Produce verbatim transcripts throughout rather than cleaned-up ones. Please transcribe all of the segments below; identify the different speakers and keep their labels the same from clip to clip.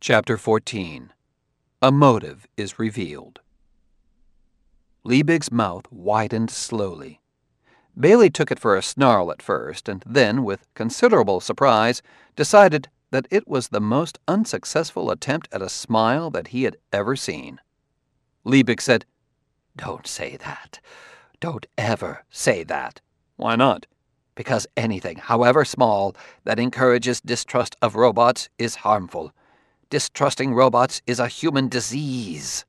Speaker 1: Chapter fourteen. A Motive is Revealed. Liebig's mouth widened slowly. Bailey took it for a snarl at first, and then, with considerable surprise, decided that it was the most unsuccessful attempt at a smile that he had ever seen. Liebig said, "Don't say that. Don't ever say that." "Why not?" "Because anything, however small, that encourages distrust of robots is harmful. Distrusting robots is a human disease."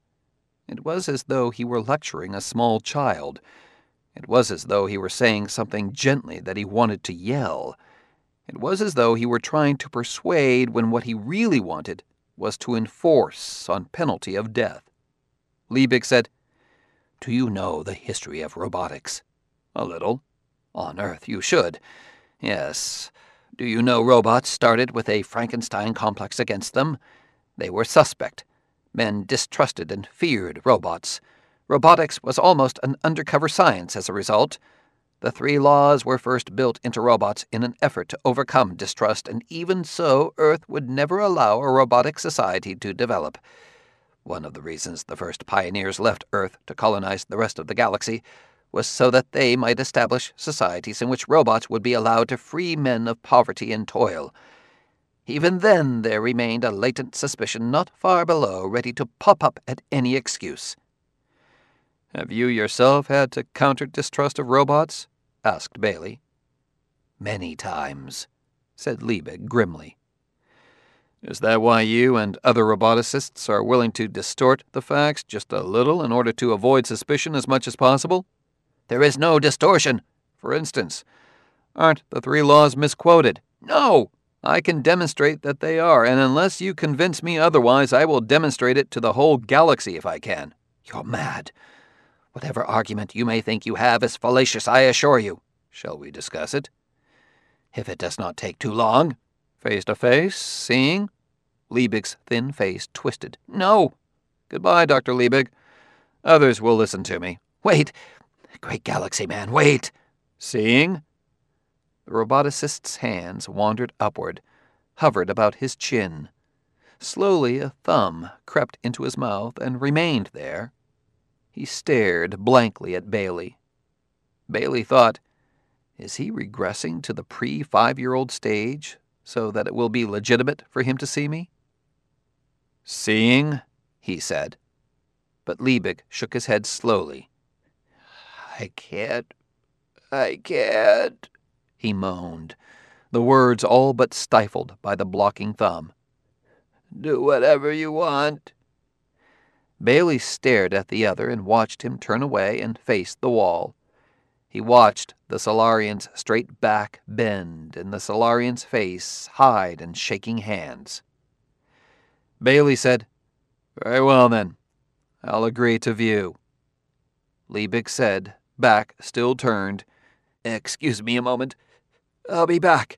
Speaker 1: It was as though he were lecturing a small child. It was as though he were saying something gently that he wanted to yell. It was as though he were trying to persuade when what he really wanted was to enforce on penalty of death. Liebig said, "Do you know the history of robotics?" "A little." "On Earth you should. Yes. Do you know robots started with a Frankenstein complex against them? They were suspect. Men distrusted and feared robots. Robotics was almost an undercover science as a result. The three laws were first built into robots in an effort to overcome distrust, and even so, Earth would never allow a robotic society to develop. One of the reasons the first pioneers left Earth to colonize the rest of the galaxy was so that they might establish societies in which robots would be allowed to free men of poverty and toil. Even then there remained a latent suspicion not far below, ready to pop up at any excuse. "Have you yourself had to counter distrust of robots?" asked Bailey. "Many times," said Liebig grimly. "Is that why you and other roboticists are willing to distort the facts just a little in order to avoid suspicion as much as possible?" "There is no distortion." "For instance, aren't the three laws misquoted?" "No." "I can demonstrate that they are, and unless you convince me otherwise, I will demonstrate it to the whole galaxy if I can." "You're mad. Whatever argument you may think you have is fallacious, I assure you." "Shall we discuss it?" "If it does not take too long." "Face to face, seeing?" Liebig's thin face twisted. "No." "Goodbye, Doctor Liebig. Others will listen to me." "Wait. Great galaxy man, wait." "Seeing?" The roboticist's hands wandered upward, hovered about his chin. Slowly a thumb crept into his mouth and remained there. He stared blankly at Bailey. Bailey thought, is he regressing to the pre-five-year-old stage so that it will be legitimate for him to see me? "Seeing?" he said. But Liebig shook his head slowly. "I can't. I can't," he moaned, the words all but stifled by the blocking thumb. "Do whatever you want." Bailey stared at the other and watched him turn away and face the wall. He watched the Solarian's straight back bend and the Solarian's face hide in shaking hands. Bailey said, "Very well, then. I'll agree to view." Liebig said, back still turned, "Excuse me a moment. I'll be back."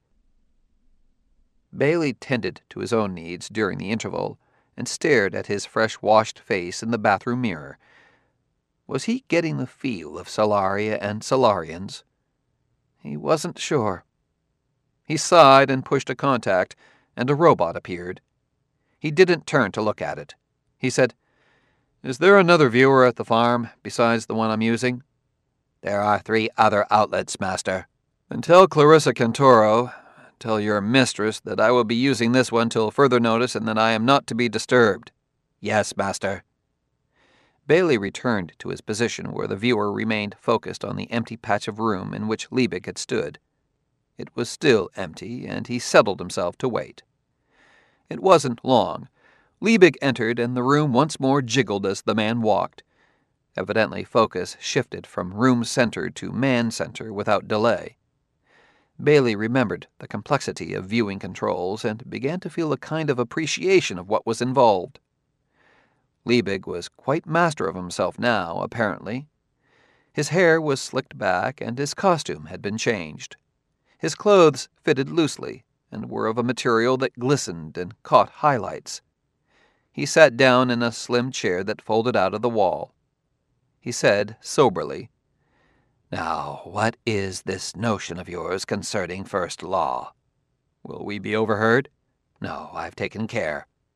Speaker 1: Bailey tended to his own needs during the interval and stared at his fresh-washed face in the bathroom mirror. Was he getting the feel of Solaria and Solarians? He wasn't sure. He sighed and pushed a contact, and a robot appeared. He didn't turn to look at it. He said, "Is there another viewer at the farm besides the one I'm using?" "There are three other outlets, Master." "Then tell Clarissa Cantoro, tell your mistress, that I will be using this one till further notice and that I am not to be disturbed." "Yes, Master." Bailey returned to his position where the viewer remained focused on the empty patch of room in which Liebig had stood. It was still empty, and he settled himself to wait. It wasn't long. Liebig entered, and the room once more jiggled as the man walked. Evidently focus shifted from room-center to man-center without delay. Bailey remembered the complexity of viewing controls and began to feel a kind of appreciation of what was involved. Liebig was quite master of himself now, apparently. His hair was slicked back, and his costume had been changed. His clothes fitted loosely and were of a material that glistened and caught highlights. He sat down in a slim chair that folded out of the wall. He said soberly, "Now, what is this notion of yours concerning First Law?" "Will we be overheard?" "No, I've taken care."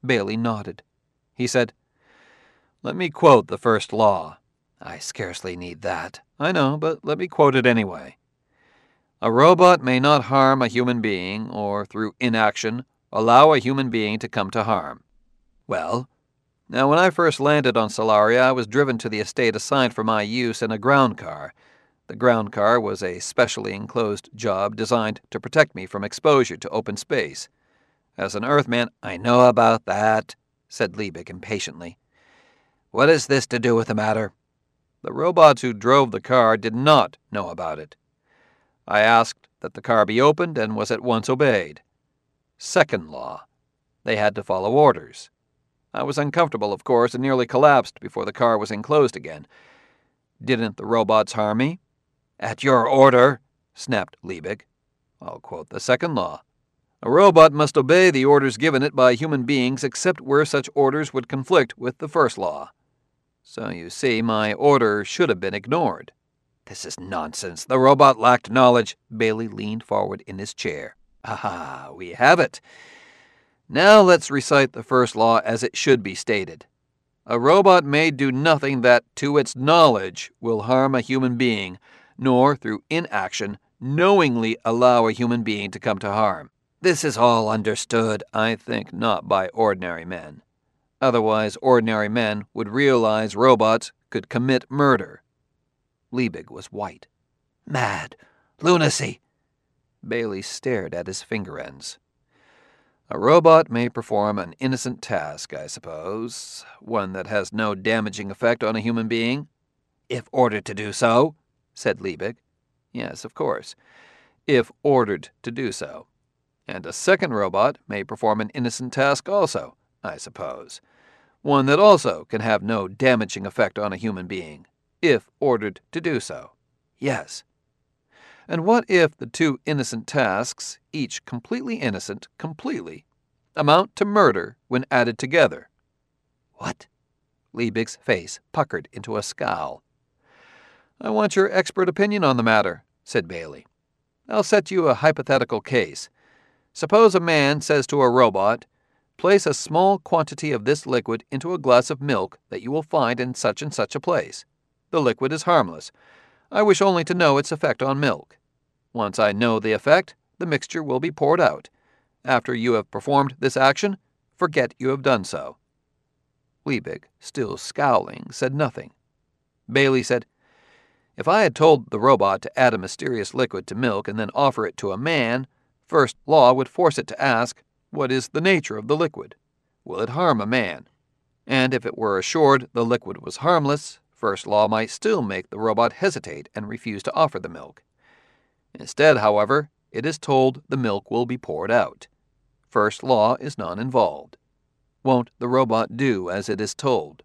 Speaker 1: Bailey nodded. He said, "Let me quote the first law." "I scarcely need that." "I know, but let me quote it anyway. A robot may not harm a human being, or through inaction, allow a human being to come to harm. Well, now when I first landed on Solaria, I was driven to the estate assigned for my use in a ground car. The ground car was a specially enclosed job designed to protect me from exposure to open space. As an Earthman, "I know about that," said Liebig impatiently. "What has this to do with the matter?" The robots who drove the car did not know about it. I asked that the car be opened and was at once obeyed. Second law. They had to follow orders. I was uncomfortable, of course, and nearly collapsed before the car was enclosed again. Didn't the robots harm me? "At your order," snapped Liebig. I'll quote the second law. A robot must obey the orders given it by human beings except where such orders would conflict with the first law. So you see, my order should have been ignored. "This is nonsense. The robot lacked knowledge." Bailey leaned forward in his chair. "Aha, we have it. Now let's recite the first law as it should be stated. A robot may do nothing that, to its knowledge, will harm a human being, nor, through inaction, knowingly allow a human being to come to harm. This is all understood, I think, not by ordinary men. Otherwise, ordinary men would realize robots could commit murder." Liebig was white. "Mad. Lunacy." Bailey stared at his finger ends. "A robot may perform an innocent task, I suppose, one that has no damaging effect on a human being?" "If ordered to do so," said Liebig. "Yes, of course. If ordered to do so. And a second robot may perform an innocent task also, I suppose, one that also can have no damaging effect on a human being, if ordered to do so." "Yes." "And what if the two innocent tasks, each completely innocent, completely, amount to murder when added together?" "What?" Liebig's face puckered into a scowl. "I want your expert opinion on the matter," said Bailey. "I'll set you a hypothetical case. Suppose a man says to a robot, 'Place a small quantity of this liquid into a glass of milk that you will find in such and such a place. The liquid is harmless. I wish only to know its effect on milk. Once I know the effect, the mixture will be poured out. After you have performed this action, forget you have done so.'" Liebig, still scowling, said nothing. Bailey said, "If I had told the robot to add a mysterious liquid to milk and then offer it to a man, first law would force it to ask, what is the nature of the liquid? Will it harm a man? And if it were assured the liquid was harmless, first law might still make the robot hesitate and refuse to offer the milk. Instead, however, it is told the milk will be poured out. First law is non-involved. Won't the robot do as it is told?"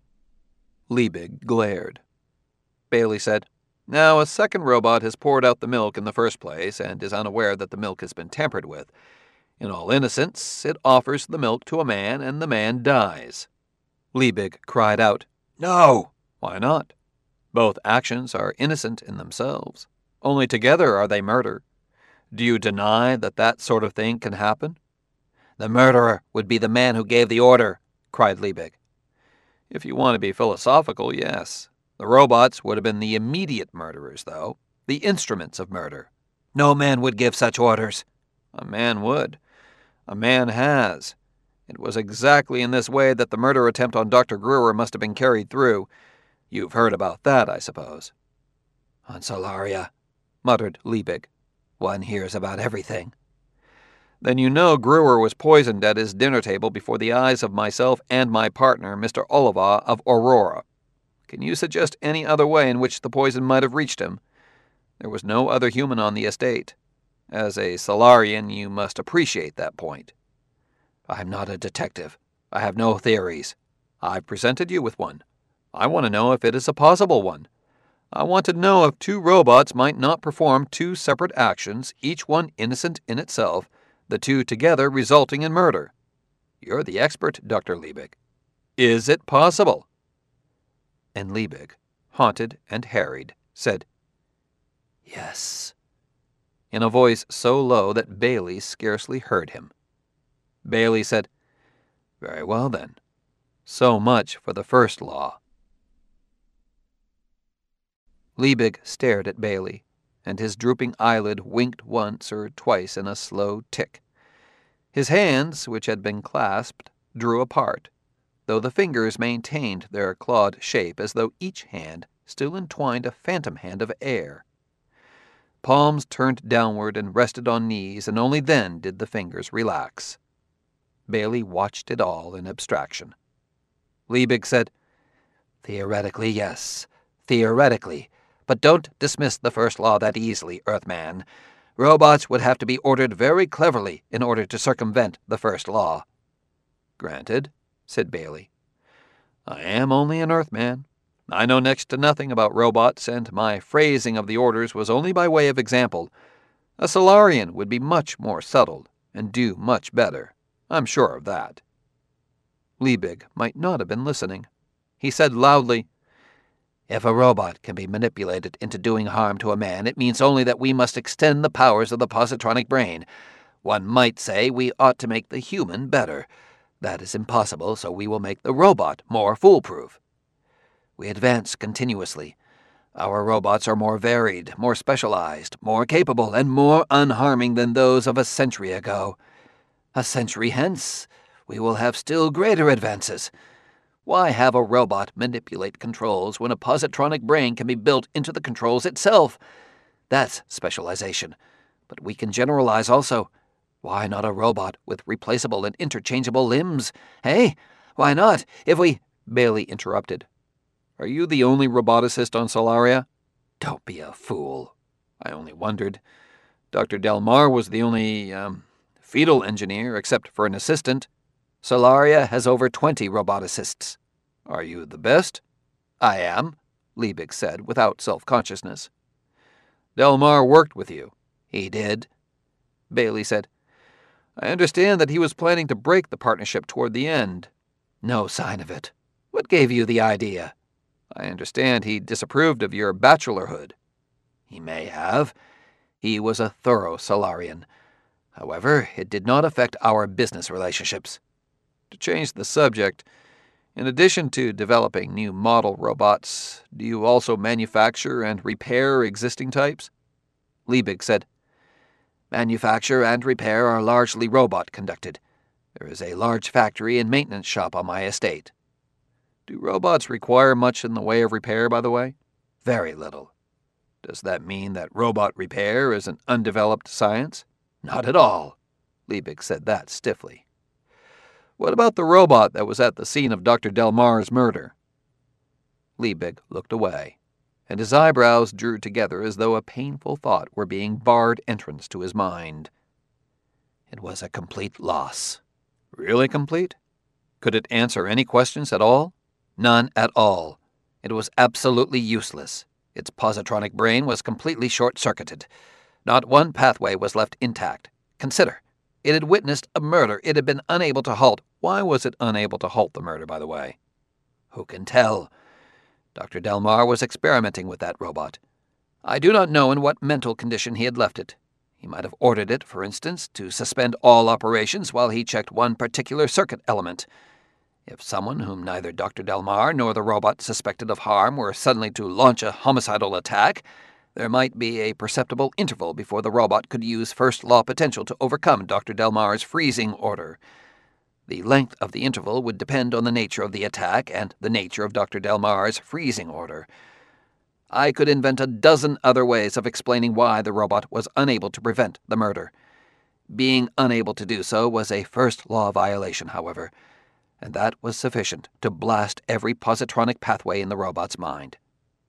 Speaker 1: Liebig glared. Bailey said, "Now a second robot has poured out the milk in the first place and is unaware that the milk has been tampered with. In all innocence, it offers the milk to a man and the man dies." Liebig cried out, "No!" "Why not? Both actions are innocent in themselves. Only together are they murder. Do you deny that that sort of thing can happen?" "The murderer would be the man who gave the order," cried Liebig. "If you want to be philosophical, yes. The robots would have been the immediate murderers, though, the instruments of murder." "No man would give such orders." "A man would. A man has. It was exactly in this way that the murder attempt on Doctor Gruer must have been carried through. You've heard about that, I suppose." "On Solaria," muttered Liebig. "One hears about everything." "Then you know Gruer was poisoned at his dinner table before the eyes of myself and my partner, Mister Oliva of Aurora. Can you suggest any other way in which the poison might have reached him? There was no other human on the estate. As a Solarian, you must appreciate that point." "I'm not a detective. I have no theories." "I've presented you with one. I want to know if it is a possible one. I want to know if two robots might not perform two separate actions, each one innocent in itself, the two together resulting in murder. You're the expert, Doctor Liebig. Is it possible?" And Liebig, haunted and harried, said, "Yes," in a voice so low that Bailey scarcely heard him. Bailey said, Very well, then. So much for the first law. Liebig stared at Bailey, and his drooping eyelid winked once or twice in a slow tick. His hands, which had been clasped, drew apart, though the fingers maintained their clawed shape as though each hand still entwined a phantom hand of air. Palms turned downward and rested on knees, and only then did the fingers relax. Bailey watched it all in abstraction. Liebig said, "Theoretically, yes. Theoretically. But don't dismiss the first law that easily, Earthman. Robots would have to be ordered very cleverly in order to circumvent the first law." "Granted," said Bailey. "I am only an Earthman. I know next to nothing about robots, and my phrasing of the orders was only by way of example. A Solarian would be much more subtle and do much better. I'm sure of that." Liebig might not have been listening. He said loudly, "If a robot can be manipulated into doing harm to a man, it means only that we must extend the powers of the positronic brain. One might say we ought to make the human better. That is impossible, so we will make the robot more foolproof. We advance continuously. Our robots are more varied, more specialized, more capable, and more unharming than those of a century ago. A century hence, we will have still greater advances. Why have a robot manipulate controls when a positronic brain can be built into the controls itself? That's specialization. But we can generalize also. Why not a robot with replaceable and interchangeable limbs? Hey, why not, if we—" Bailey interrupted. "Are you the only roboticist on Solaria?" "Don't be a fool." "I only wondered. Doctor Delmar was the only, um, fetal engineer, except for an assistant. Solaria has over twenty roboticists." "Are you the best?" "I am," Liebig said, without self-consciousness. "Delmar worked with you." "He did." Bailey said, "I understand that he was planning to break the partnership toward the end." "No sign of it. What gave you the idea?" "I understand he disapproved of your bachelorhood." "He may have. He was a thorough Solarian. However, it did not affect our business relationships." "To change the subject, in addition to developing new model robots, do you also manufacture and repair existing types?" Liebig said, "Manufacture and repair are largely robot-conducted. There is a large factory and maintenance shop on my estate." "Do robots require much in the way of repair, by the way?" "Very little." "Does that mean that robot repair is an undeveloped science?" "Not at all." Liebig said that stiffly. "What about the robot that was at the scene of Doctor Delmar's murder?" Liebig looked away, and his eyebrows drew together as though a painful thought were being barred entrance to his mind. "It was a complete loss." "Really complete? Could it answer any questions at all?" "None at all. It was absolutely useless. Its positronic brain was completely short-circuited. Not one pathway was left intact. Consider. It had witnessed a murder it had been unable to halt. Why was it unable to halt the murder, by the way?" "Who can tell? Doctor Delmar was experimenting with that robot. I do not know in what mental condition he had left it. He might have ordered it, for instance, to suspend all operations while he checked one particular circuit element. If someone whom neither Doctor Delmar nor the robot suspected of harm were suddenly to launch a homicidal attack, there might be a perceptible interval before the robot could use first-law potential to overcome Doctor Delmar's freezing order. The length of the interval would depend on the nature of the attack and the nature of Doctor Delmar's freezing order. I could invent a dozen other ways of explaining why the robot was unable to prevent the murder. Being unable to do so was a first-law violation, however, and that was sufficient to blast every positronic pathway in the robot's mind."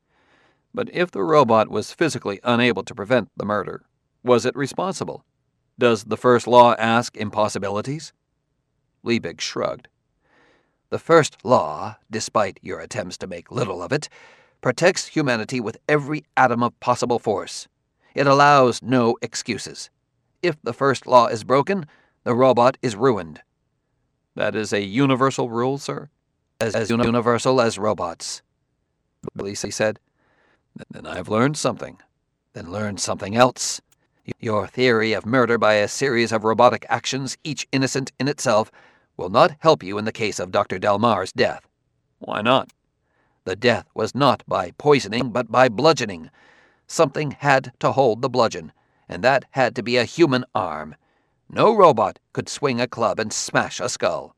Speaker 1: "But if the robot was physically unable to prevent the murder, was it responsible? Does the first law ask impossibilities?" Liebig shrugged. "The first law, despite your attempts to make little of it, protects humanity with every atom of possible force. It allows no excuses. If the first law is broken, the robot is ruined." "That is a universal rule, sir?" As, as universal as robots." Bailey said, "Then I've learned something." "Then learn something else. Your theory of murder by a series of robotic actions, each innocent in itself, will not help you in the case of Doctor Delmar's death." "Why not?" "The death was not by poisoning, but by bludgeoning. Something had to hold the bludgeon, and that had to be a human arm. No robot could swing a club and smash a skull."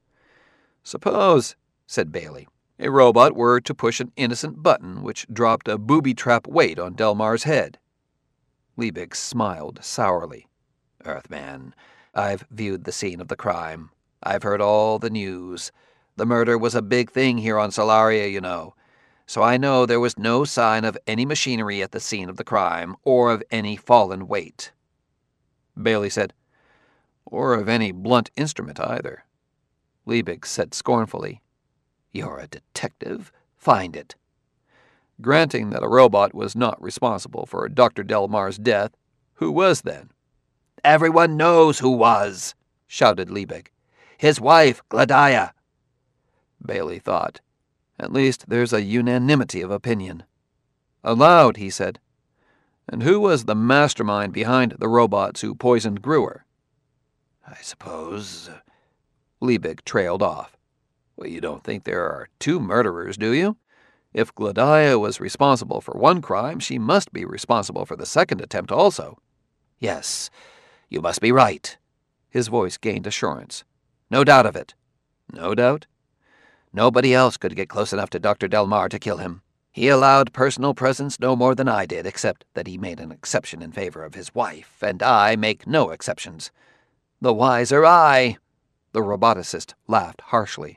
Speaker 1: "Suppose," said Bailey, "a robot were to push an innocent button which dropped a booby-trap weight on Delmar's head." Liebig smiled sourly. "Earthman, I've viewed the scene of the crime. I've heard all the news. The murder was a big thing here on Solaria, you know. So I know there was no sign of any machinery at the scene of the crime, or of any fallen weight." Bailey said, "Or of any blunt instrument either." Liebig said scornfully, "You're a detective. Find it." "Granting that a robot was not responsible for Doctor Delmar's death, who was then?" "Everyone knows who was," shouted Liebig. "His wife, Gladia." Bailey thought, "At least there's a unanimity of opinion." Aloud, he said, "And who was the mastermind behind the robots who poisoned Gruer?" "I suppose—" Liebig trailed off. "Well, you don't think there are two murderers, do you? If Gladia was responsible for one crime, she must be responsible for the second attempt also." "Yes, you must be right." His voice gained assurance. "No doubt of it." "No doubt?" "Nobody else could get close enough to Doctor Delmar to kill him. He allowed personal presence no more than I did, except that he made an exception in favor of his wife, and I make no exceptions. The wiser I." The roboticist laughed harshly.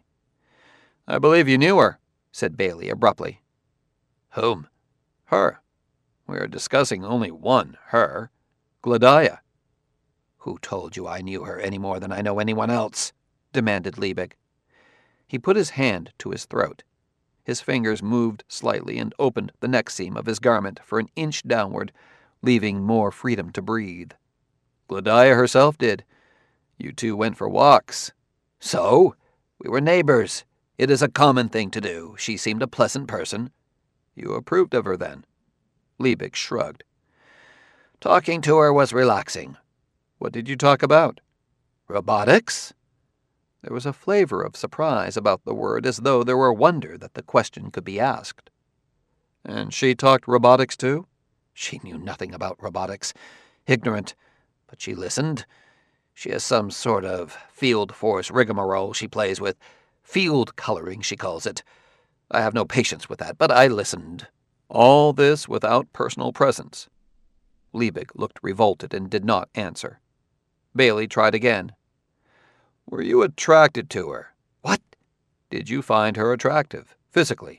Speaker 1: "I believe you knew her," said Bailey abruptly. "Whom?" "Her. We are discussing only one her. Gladia." "Who told you I knew her any more than I know anyone else?" demanded Liebig. He put his hand to his throat. His fingers moved slightly and opened the neck seam of his garment for an inch downward, leaving more freedom to breathe. "Gladia herself did. You two went for walks." "So? We were neighbors. It is a common thing to do. She seemed a pleasant person." "You approved of her, then?" Liebig shrugged. "Talking to her was relaxing." "What did you talk about?" "Robotics." There was a flavor of surprise about the word, as though there were wonder that the question could be asked. "And she talked robotics, too?" "She knew nothing about robotics. Ignorant. But she listened. She has some sort of field force rigmarole she plays with. Field coloring, she calls it. I have no patience with that, but I listened." "All this without personal presence?" Liebig looked revolted and did not answer. Bailey tried again. "Were you attracted to her?" "What?" "Did you find her attractive, physically?"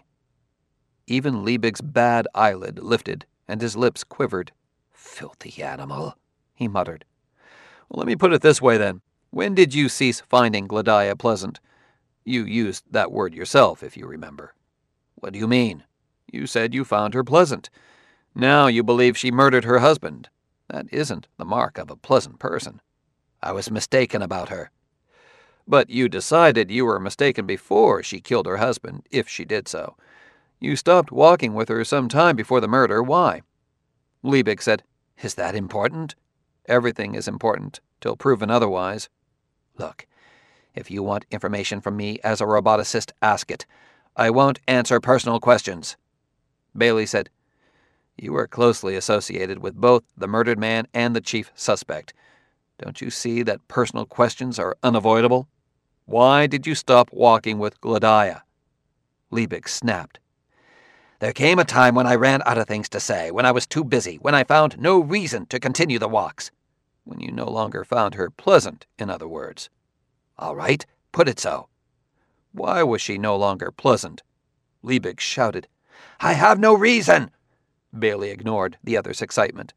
Speaker 1: Even Liebig's bad eyelid lifted, and his lips quivered. "Filthy animal," he muttered. "Well, let me put it this way, then. When did you cease finding Gladia pleasant? You used that word yourself, if you remember." "What do you mean?" "You said you found her pleasant. Now you believe she murdered her husband. That isn't the mark of a pleasant person." "I was mistaken about her." "But you decided you were mistaken before she killed her husband, if she did so. You stopped walking with her some time before the murder. Why?" Liebig said, "Is that important?" "Everything is important, till proven otherwise." "Look, if you want information from me as a roboticist, ask it. I won't answer personal questions." Bailey said, "You were closely associated with both the murdered man and the chief suspect. Don't you see that personal questions are unavoidable? Why did you stop walking with Gladia?" Liebig snapped. "There came a time when I ran out of things to say, when I was too busy, when I found no reason to continue the walks." "When you no longer found her pleasant, in other words." "All right, put it so." "Why was she no longer pleasant?" Liebig shouted. "I have no reason!" Bailey ignored the other's excitement.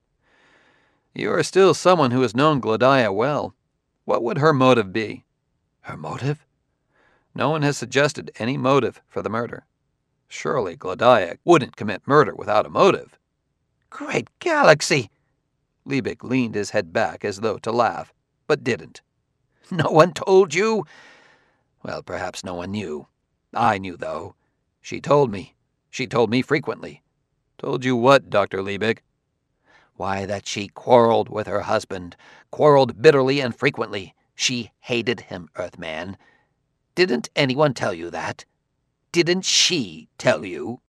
Speaker 1: "You are still someone who has known Gladia well. What would her motive be?" "Her motive?" "No one has suggested any motive for the murder. Surely Gladia wouldn't commit murder without a motive." "Great galaxy!" Liebig leaned his head back as though to laugh, but didn't. "No one told you?" "Well, perhaps no one knew. I knew, though. She told me. She told me frequently." "Told you what, Doctor Liebig?" "Why, that she quarreled with her husband. Quarreled bitterly and frequently. She hated him, Earthman. Didn't anyone tell you that? Didn't she tell you?